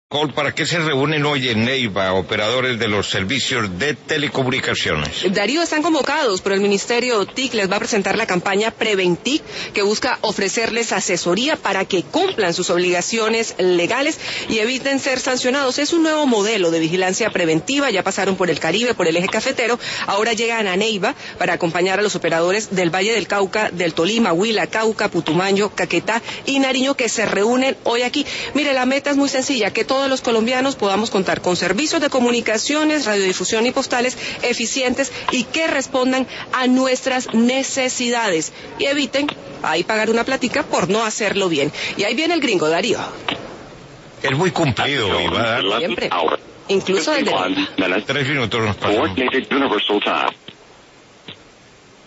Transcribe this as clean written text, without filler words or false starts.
¿Para qué se reúnen hoy en Neiva operadores de los servicios de telecomunicaciones? Darío, están convocados por el Ministerio TIC, les va a presentar la campaña Preventic, que busca ofrecerles asesoría para que cumplan sus obligaciones legales y eviten ser sancionados. Es un nuevo modelo de vigilancia preventiva, ya pasaron por el Caribe, por el eje cafetero, ahora llegan a Neiva para acompañar a los operadores del Valle del Cauca, del Tolima, Huila, Cauca, Putumayo, Caquetá y Nariño, que se reúnen hoy aquí. Mire, la meta es muy sencilla, que todos los colombianos podamos contar con servicios de comunicaciones, radiodifusión y postales eficientes y que respondan a nuestras necesidades y eviten ahí pagar una platica por no hacerlo bien. Y ahí viene el gringo, Darío. Es muy cumplido y va a dar Siempre, incluso desde 3 minutos nos pasan.